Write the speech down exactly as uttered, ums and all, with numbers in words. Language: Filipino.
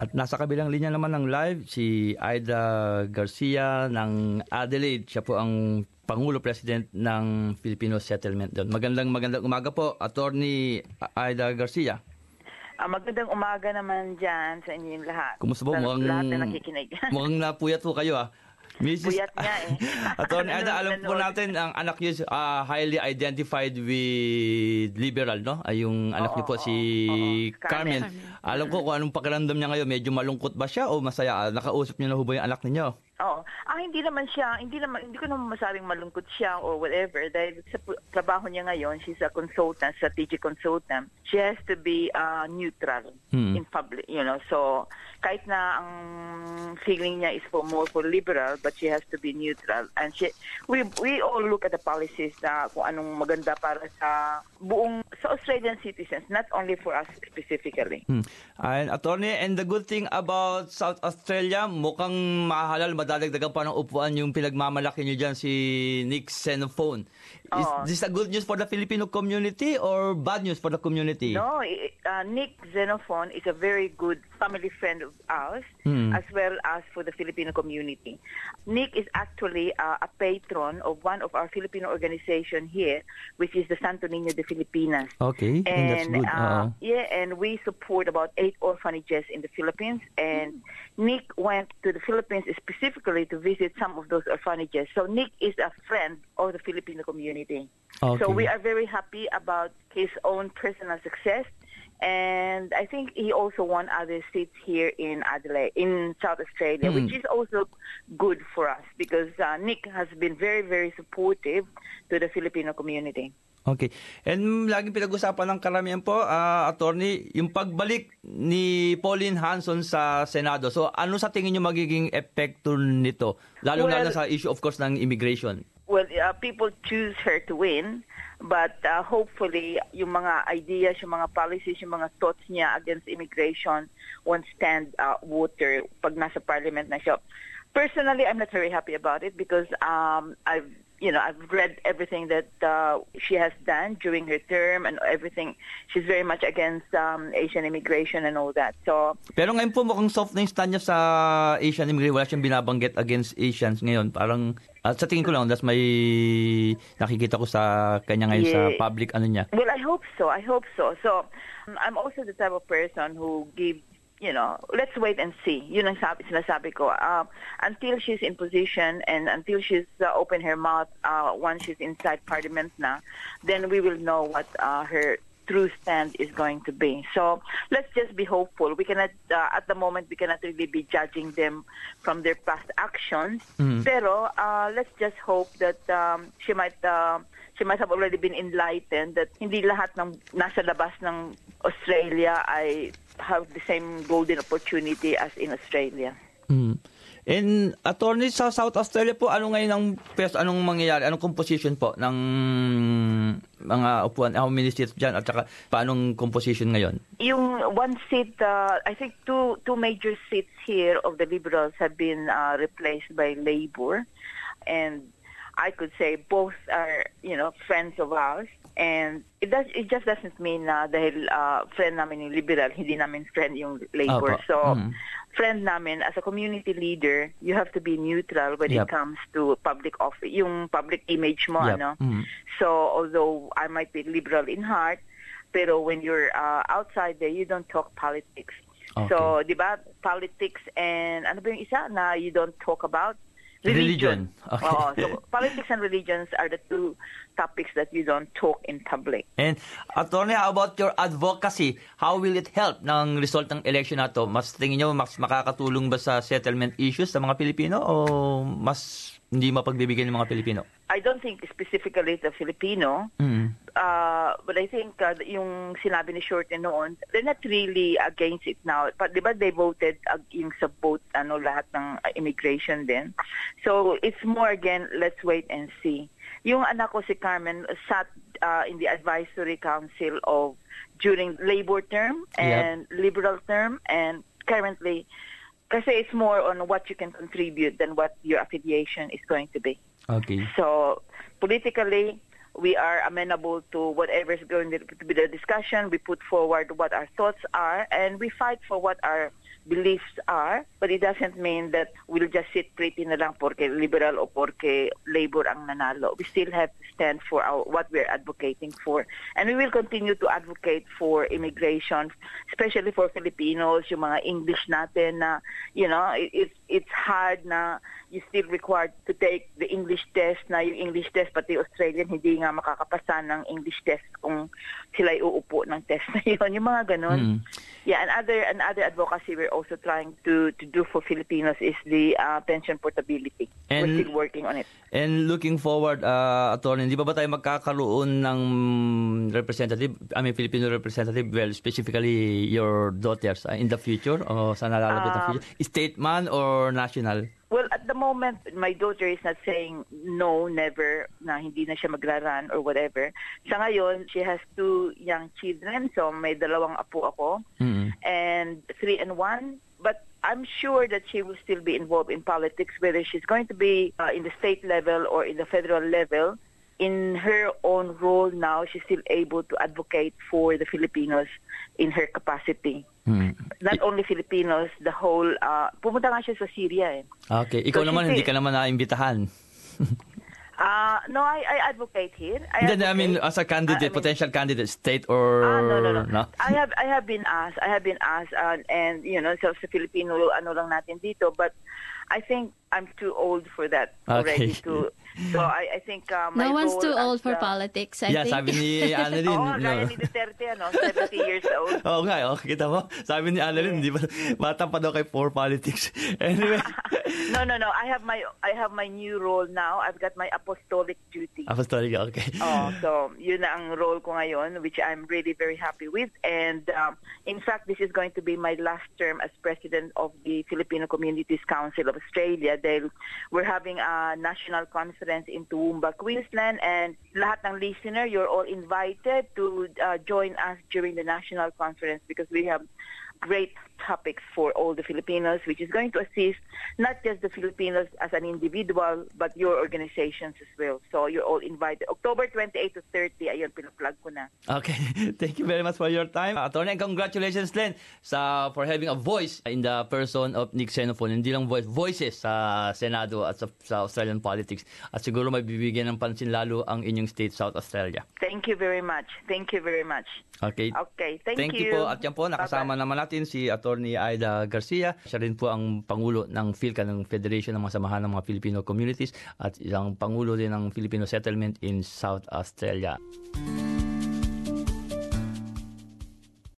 At nasa kabilang linya naman ng live, si Aida Garcia ng Adelaide. Siya po ang Pangulo President ng Filipino Settlement doon. Magandang magandang umaga po, Attorney Aida Garcia. Uh, magandang umaga naman dyan sa inyong lahat. Kumusta po? Sa Mukhang, lahat na nakikinig. mukhang napuyat po kayo ah. Missus Puyat nga eh. Attorney Aida, alam po natin ang anak niyo uh, highly identified with liberal, no? Ay yung anak oo, niyo po oo, si oo. Carmen. Carmen. Alam ko kung anong pakiramdam niya ngayon. Medyo malungkot ba siya o masaya? Nakausap niyo na ho ba yung anak niyo? Oo. Ah, hindi naman siya, hindi naman hindi ko naman masabing malungkot siya or whatever dahil sa trabaho niya ngayon, she's a consultant, strategic consultant. She has to be uh, neutral hmm. in public, you know. So, kahit na ang feeling niya is for more for liberal, but she has to be neutral. And she we we all look at the policies na kung anong maganda para sa buong sa Australian citizens, not only for us specifically. Hmm. And attorney, and the good thing about South Australia, mukhang mahalal, madadagdagan pa ng upuan yung pinagmamalaki niyo dyan si Nick Xenophone. Is oh. this a good news for the Filipino community or bad news for the community? No, uh, Nick Xenophone is a very good family friend of ours, hmm. as well as for the Filipino community. Nick is actually uh, a patron of one of our Filipino organization here, which is the Santo Niño de Filipinas. Okay, and, and that's good. Uh, yeah, and we support about eight orphanages in the Philippines, and Nick went to the Philippines specifically to visit some of those orphanages. So Nick is a friend of the Filipino community. Okay. So we are very happy about his own personal success, and I think he also won other seats here in Adelaide, in South Australia, mm. which is also good for us because uh, Nick has been very, very supportive to the Filipino community. Okay. And laging pinag-usapan ng karamihan po, uh, attorney, yung pagbalik ni Pauline Hanson sa Senado. So ano sa tingin niyo magiging epekto nito? Lalo-lalo well, sa issue of course ng immigration. Well, uh, people choose her to win, but uh, hopefully yung mga ideas, yung mga policies, yung mga thoughts niya against immigration won't stand uh, water pag nasa parliament na siya. Personally, I'm not very happy about it because um, I've you know, I've read everything that uh, she has done during her term and everything. She's very much against um, Asian immigration and all that. So, pero ngayon po mukhang soft na yung stand niya sa Asian immigration. Wala siyang binabanggit against Asians ngayon. Parang, at sa tingin ko lang, that's may nakikita ko sa kanya ngayon yeah. sa public ano niya. Well, I hope so. I hope so. So, I'm also the type of person who gives you know, let's wait and see. Yun ang sabi, sinasabi ko. Uh, until she's in position and until she's uh, open her mouth uh, once she's inside Parliament na, then we will know what uh, her true stand is going to be. So let's just be hopeful. We cannot, uh, at the moment, we cannot really be judging them from their past actions. Mm-hmm. Pero uh, let's just hope that um, she might... Uh, she might have already been enlightened that hindi lahat ng nasa labas ng Australia ay have the same golden opportunity as in Australia. Mm. And attorney sa South Australia po, ano ngayon ang pes, anong mangyayari? Anong composition po ng mga upuan, how many seats dyan at saka paanong composition ngayon? Yung one seat, uh, I think two two major seats here of the Liberals have been uh, replaced by Labor, and I could say both are, you know, friends of ours. And it does. It just doesn't mean na uh, dahil uh, friend namin yung liberal, hindi namin friend yung Labor. Opo. So, mm. friend namin, as a community leader, you have to be neutral when yep. it comes to public office, yung public image mo, yep. ano. Mm. So, although I might be liberal in heart, pero when you're uh, outside there, you don't talk politics. Okay. So, di ba, politics and, ano ba yung isa na you don't talk about? Religion. Religion. Okay. Oo, so politics and religions are the two topics that you don't talk in public. And attorney, how about your advocacy? How will it help ng result ng election na to? Mas tingin nyo mas makakatulong ba sa settlement issues sa mga Pilipino o mas hindi mapagbibigyan ng mga Pilipino? I don't think specifically the Filipino, mm. uh, but I think uh, yung sinabi ni Shorten noon, they're not really against it now. But di ba they voted uh, yung sa vote, ano, lahat ng uh, immigration din. So it's more again, let's wait and see. Yung anak ko si Carmen sat uh, in the advisory council of during Labor term and yep. Liberal term, and currently, kasi it's more on what you can contribute than what your affiliation is going to be. Okay. So, politically, we are amenable to whatever is going to be the discussion. We put forward what our thoughts are, and we fight for what our beliefs are, but it doesn't mean that we'll just sit pretty na lang porque liberal o porque labor ang nanalo. We still have to stand for our, what we're advocating for. And we will continue to advocate for immigration, especially for Filipinos, yung mga English natin na, you know, it, it's, it's hard na you still required to take the English test na yung English test, pati Australian hindi nga makakapasa ng English test kung sila uupo ng test na yun. Yung mga ganun. Mm. Yeah, and other, and other advocacy we're also trying to, to do for Filipinos is the uh, pension portability. And, we're still working on it. And looking forward, uh, Attorney, hindi ba ba tayo magkakaroon ng representative, I mean Filipino representative, well, specifically your daughters uh, in the future o sa nalalapit um, na future? State man or national? Well, at the moment, my daughter is not saying no, never, na hindi na siya magraran or whatever. Sa ngayon, she has two young children, so may dalawang apo ako, mm-hmm. and three and one. But I'm sure that she will still be involved in politics, whether she's going to be uh, in the state level or in the federal level. In her own role now, she's still able to advocate for the Filipinos in her capacity. Hmm. Not only Filipinos, the whole, uh, pumunta nga siya sa Syria eh. Okay. Ikaw so naman, hindi ka naman naimbitahan. uh, no, I, I advocate here. I, advocate, I mean, as a candidate, uh, I mean, potential candidate, state or... Ah, no, no, no, no. I have, I have been asked, I have been asked, uh, and, you know, so sa Filipino, ano lang natin dito, but I think I'm too old for that already. Okay. To, so I, I think uh, my no one's role too old as, for uh, politics, I yeah, think. sabi ni Annalyn. Oo, gaya ni Duterte, ano, seventy years old. Oo nga, oh, kita mo? Sabi ni Annalyn, hindi ba, bata pa daw kay for politics. Anyway. no, no, no. I have my I have my new role now. I've got my apostolic duty. Apostolic, okay. Oh, so yun na ang role ko ngayon, which I'm really very happy with. And um, in fact, this is going to be my last term as president of the Filipino Communities Council of Australia. Dahil we're having a national conference in Toowoomba, Queensland, and lahat ng listener, you're all invited to uh, join us during the national conference because we have great topics for all the Filipinos, which is going to assist not just the Filipinos as an individual, but your organizations as well. So you're all invited. October twenty-eighth to thirty, ayun, pinaplug ko na. Okay. Thank you very much for your time. Attorney, congratulations, Len, sa, for having a voice in the person of Nick Xenophon. Hindi lang voice, voices sa Senado at sa, sa Australian politics. At siguro may bibigyan ng pansin lalo ang inyong state, South Australia. Thank you very much. Thank you very much. Okay. Okay. Thank, Thank you. you po. At yan po, nakasama Bye-bye. naman natin si Attorney Aida Garcia. Siya rin po ang Pangulo ng PhilCA, ng Federation ng mga Samahan ng mga Filipino Communities at isang Pangulo din ng Filipino Settlement in South Australia.